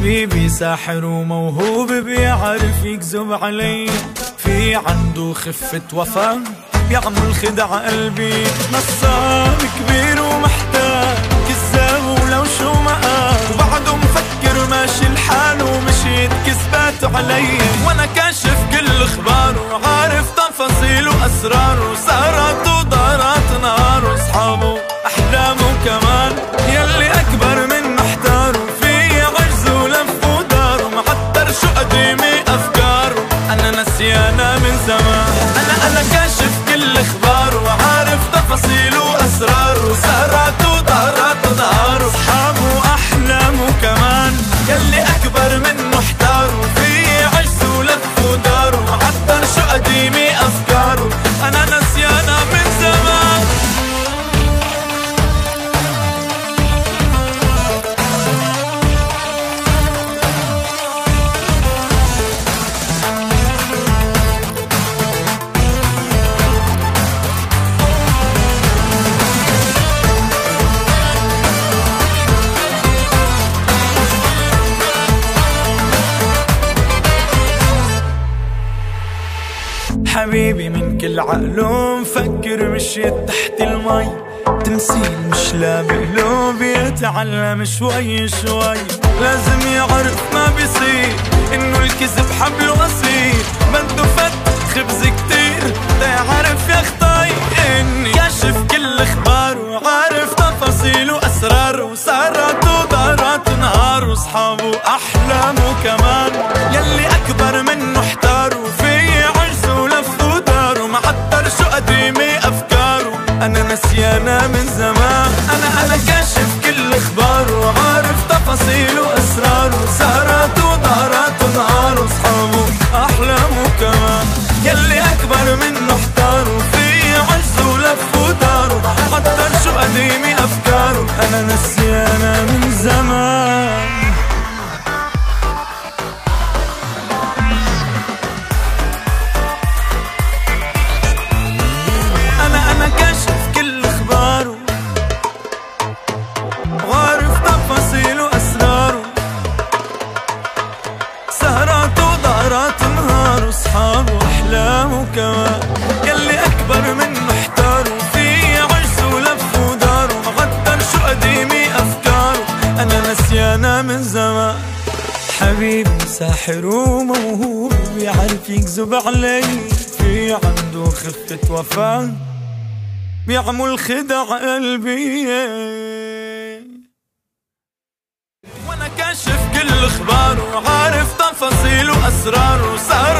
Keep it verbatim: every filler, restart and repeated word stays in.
حبيبي ساحر وموهوب بيعرف يكذب علي، في عنده خفة وفا بيعمل خدع قلبي، نصاب كبير ومحتاج كذاب ولو شو ما قال، وبعده مفكر ماشي الحال ومشيت كذبات علي، وانا كاشف كل اخباره وعارف تفاصيل واسرار وسهرات ودارات نهار واصحابه احلامه كمان، يلي اكبر من محتاره في عجز ولف وداره معطر شو قديمي افكاره، انا نسيانا من زمان، انا انا كاشف كل اخباره وعارف تفاصيل واسرار وسهرات ودارات نهار واصحابه احلامه كمان، يلي اكبر من محتاره في عجز ولف وداره معطر شو قديمي افكاره، انا نسيانا من زمان. حبيبي من كل عقله مفكر مشيت تحت المي، تمثيل مش لابقله بيتعلم شوي شوي، لازم يعرف ما بيصير انه الكذب حبل وصير، بده فت خبز كتير دا يعرف يا خطاي اني كاشف كل اخباره وعارف تفاصيل واسرار وسهرات ودارات نهار واصحابه احلامه كمان، يلي اكبر منه احتاره في عجز ولف وداره معطر شو قديمي افكاره، انا نسيانا من زمان، انا انا كاشف كل اخباره وعارف تفاصيل واسراره سهرات ودارات نهار واصحابه احلامه كمان، يلي اكبر منه احتاره في عجز ولف وداره معطر شو قديمي افكاره، انا نسيانا من زمان. نهار واصحابه احلامه كمان، يلي اكبر من محتاره في عجز ولف وداره مغدر شو قديمي افكاره، انا نسيانا من زمان. حبيبي ساحر وموهوب بيعرف يكذب علي، في عنده خفة وفا بيعمل خدع قلبي، وانا كاشف كل اخباره وعارف تفاصيل واسرار وسهر